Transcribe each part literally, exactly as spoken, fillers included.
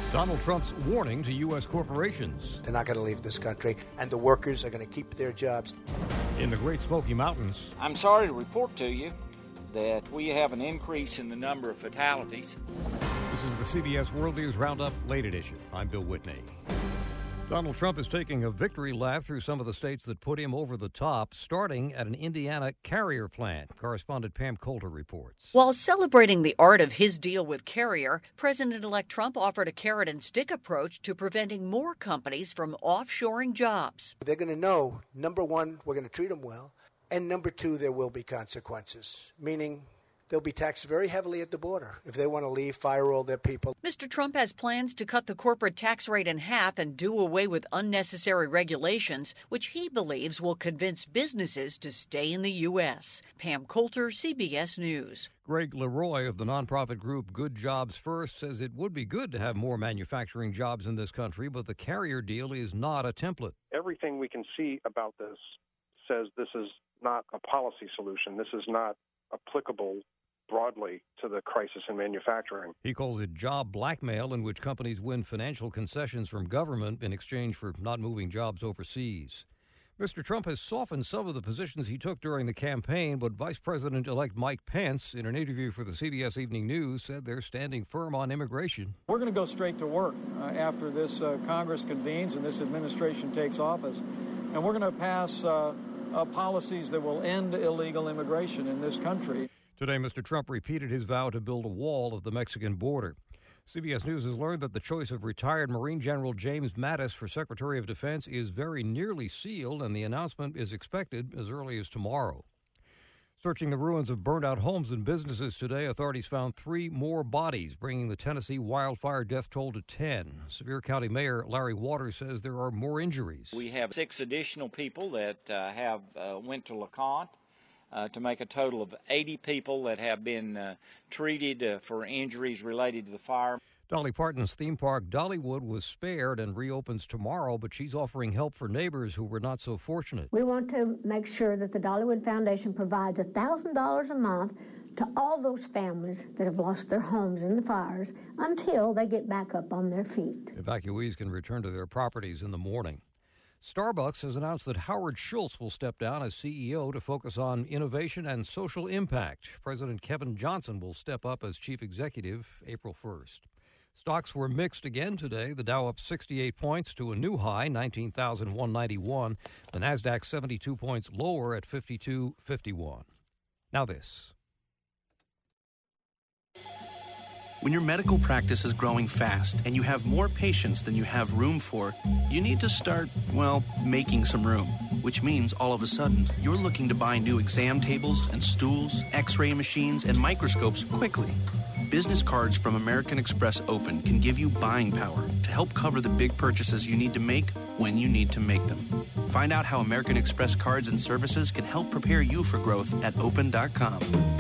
Donald Trump's warning to U S corporations. They're not going to leave this country, and the workers are going to keep their jobs. In the Great Smoky Mountains. I'm sorry to report to you that we have an increase in the number of fatalities. This is the C B S World News Roundup, late edition. I'm Bill Whitney. Donald Trump is taking a victory lap through some of the states that put him over the top, starting at an Indiana Carrier plant. Correspondent Pam Coulter reports. While celebrating the art of his deal with Carrier, President-elect Trump offered a carrot-and-stick approach to preventing more companies from offshoring jobs. They're going to know, number one, we're going to treat them well, and number two, there will be consequences, meaning they'll be taxed very heavily at the border if they want to leave, fire all their people. Mister Trump has plans to cut the corporate tax rate in half and do away with unnecessary regulations, which he believes will convince businesses to stay in the U S. Pam Coulter, C B S News. Greg Leroy of the nonprofit group Good Jobs First says it would be good to have more manufacturing jobs in this country, but the Carrier deal is not a template. Everything we can see about this says this is not a policy solution. This is not applicable broadly to the crisis in manufacturing. He calls it job blackmail, in which companies win financial concessions from government in exchange for not moving jobs overseas. Mister Trump has softened some of the positions he took during the campaign, but Vice President-elect Mike Pence, in an interview for the C B S Evening News, said they're standing firm on immigration. We're going to go straight to work uh, after this uh, Congress convenes and this administration takes office, and we're going to pass uh, uh, policies that will end illegal immigration in this country. Today, Mister Trump repeated his vow to build a wall at the Mexican border. C B S News has learned that the choice of retired Marine General James Mattis for Secretary of Defense is very nearly sealed, and the announcement is expected as early as tomorrow. Searching the ruins of burned-out homes and businesses today, authorities found three more bodies, bringing the Tennessee wildfire death toll to ten. Sevier County Mayor Larry Waters says there are more injuries. We have six additional people that uh, have uh, went to LeConte. Uh, to make a total of eighty people that have been uh, treated uh, for injuries related to the fire. Dolly Parton's theme park, Dollywood, was spared and reopens tomorrow, but she's offering help for neighbors who were not so fortunate. We want to make sure that the Dollywood Foundation provides one thousand dollars a month to all those families that have lost their homes in the fires until they get back up on their feet. Evacuees can return to their properties in the morning. Starbucks has announced that Howard Schultz will step down as C E O to focus on innovation and social impact. President Kevin Johnson will step up as chief executive April first. Stocks were mixed again today. The Dow up sixty-eight points to a new high, nineteen thousand one hundred ninety-one. The Nasdaq seventy-two points lower at fifty-two fifty-one. Now this. When your medical practice is growing fast and you have more patients than you have room for, you need to start, well, making some room. Which means all of a sudden, you're looking to buy new exam tables and stools, x-ray machines, and microscopes quickly. Business cards from American Express Open can give you buying power to help cover the big purchases you need to make when you need to make them. Find out how American Express cards and services can help prepare you for growth at open dot com.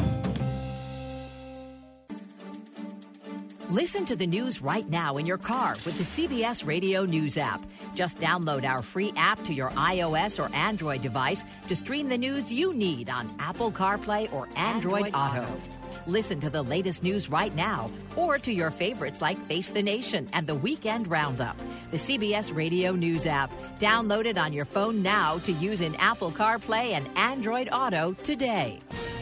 Listen to the news right now in your car with the C B S Radio News app. Just download our free app to your iOS or Android device to stream the news you need on Apple CarPlay or Android, Android Auto. Auto. Listen to the latest news right now or to your favorites like Face the Nation and the Weekend Roundup. The C B S Radio News app. Download it on your phone now to use in Apple CarPlay and Android Auto today.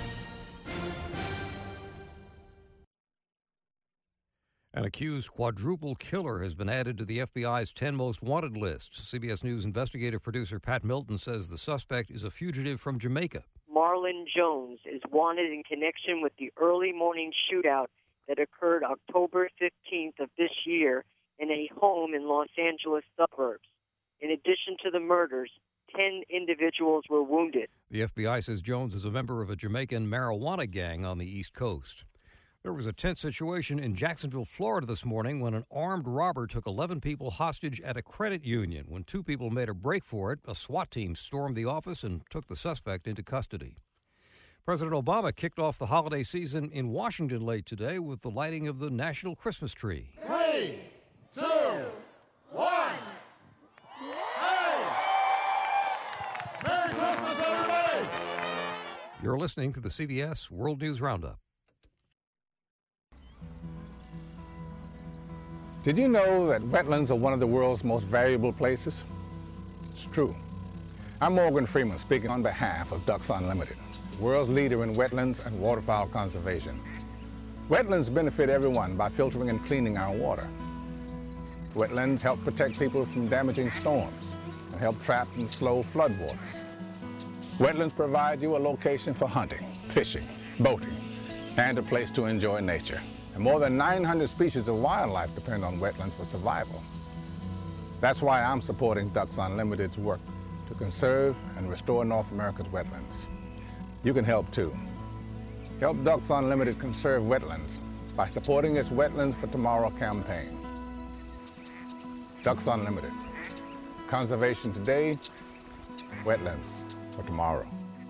An accused quadruple killer has been added to the F B I's ten most wanted list. C B S News investigative producer Pat Milton says the suspect is a fugitive from Jamaica. Marlon Jones is wanted in connection with the early morning shootout that occurred October fifteenth of this year in a home in Los Angeles suburbs. In addition to the murders, ten individuals were wounded. The F B I says Jones is a member of a Jamaican marijuana gang on the East Coast. There was a tense situation in Jacksonville, Florida this morning when an armed robber took eleven people hostage at a credit union. When two people made a break for it, a SWAT team stormed the office and took the suspect into custody. President Obama kicked off the holiday season in Washington late today with the lighting of the national Christmas tree. Three, two, one. Hey! Merry Christmas, everybody! You're listening to the C B S World News Roundup. Did you know that wetlands are one of the world's most valuable places? It's true. I'm Morgan Freeman, speaking on behalf of Ducks Unlimited, the world's leader in wetlands and waterfowl conservation. Wetlands benefit everyone by filtering and cleaning our water. Wetlands help protect people from damaging storms and help trap and slow floodwaters. Wetlands provide you a location for hunting, fishing, boating, and a place to enjoy nature. And more than nine hundred species of wildlife depend on wetlands for survival. That's why I'm supporting Ducks Unlimited's work to conserve and restore North America's wetlands. You can help too. Help Ducks Unlimited conserve wetlands by supporting its Wetlands for Tomorrow campaign. Ducks Unlimited. Conservation today, wetlands for tomorrow.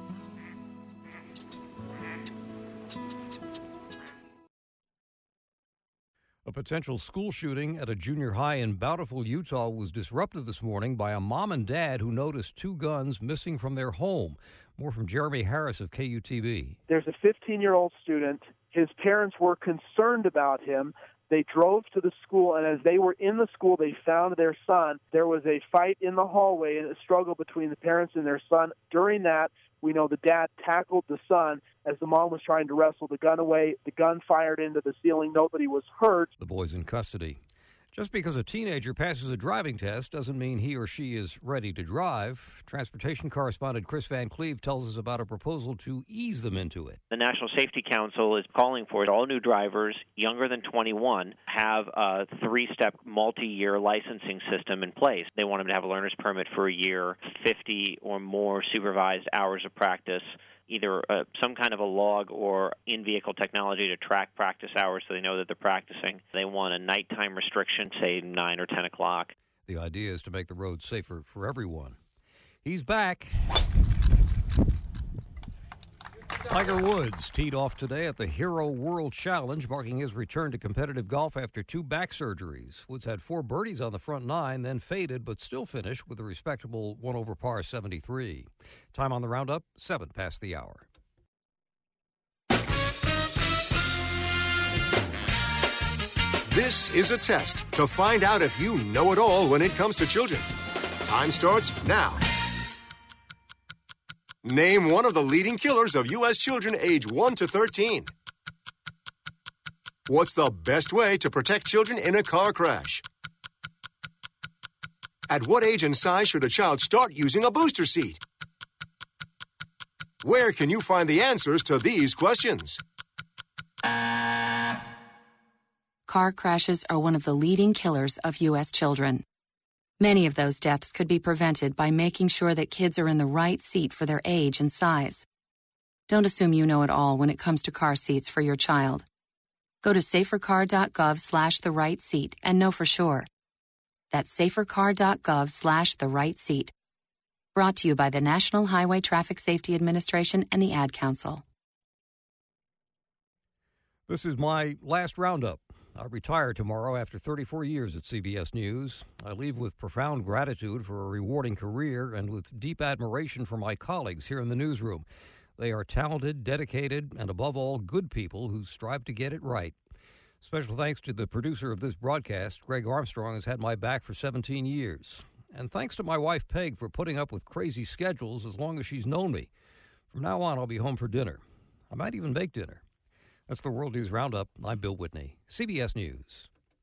A potential school shooting at a junior high in Bountiful, Utah was disrupted this morning by a mom and dad who noticed two guns missing from their home. More from Jeremy Harris of K U T V. There's a fifteen-year-old student. His parents were concerned about him. They drove to the school, and as they were in the school, they found their son. There was a fight in the hallway and a struggle between the parents and their son. During that, we know the dad tackled the son as the mom was trying to wrestle the gun away. The gun fired into the ceiling. Nobody was hurt. The boy's in custody. Just because a teenager passes a driving test doesn't mean he or she is ready to drive. Transportation correspondent Chris Van Cleve tells us about a proposal to ease them into it. The National Safety Council is calling for it. All new drivers younger than twenty-one have a three-step multi-year licensing system in place. They want them to have a learner's permit for a year, fifty or more supervised hours of practice, either uh, some kind of a log or in-vehicle technology to track practice hours so they know that they're practicing. They want a nighttime restriction, say nine or ten o'clock. The idea is to make the road safer for everyone. He's back. Tiger Woods teed off today at the Hero World Challenge, marking his return to competitive golf after two back surgeries. Woods had four birdies on the front nine, then faded, but still finished with a respectable one over par seventy-three. Time on the roundup, seven past the hour. This is a test to find out if you know it all when it comes to children. Time starts now. Name one of the leading killers of U S children age one to thirteen. What's the best way to protect children in a car crash? At what age and size should a child start using a booster seat? Where can you find the answers to these questions? Car crashes are one of the leading killers of U S children. Many of those deaths could be prevented by making sure that kids are in the right seat for their age and size. Don't assume you know it all when it comes to car seats for your child. Go to safercar.gov slash the right seat and know for sure. That's safercar.gov slash the right seat. Brought to you by the National Highway Traffic Safety Administration and the Ad Council. This is my last roundup. I retire tomorrow after thirty-four years at C B S News. I leave with profound gratitude for a rewarding career and with deep admiration for my colleagues here in the newsroom. They are talented, dedicated, and above all, good people who strive to get it right. Special thanks to the producer of this broadcast. Greg Armstrong has had my back for seventeen years. And thanks to my wife, Peg, for putting up with crazy schedules as long as she's known me. From now on, I'll be home for dinner. I might even make dinner. That's the World News Roundup. I'm Bill Whitney, C B S News.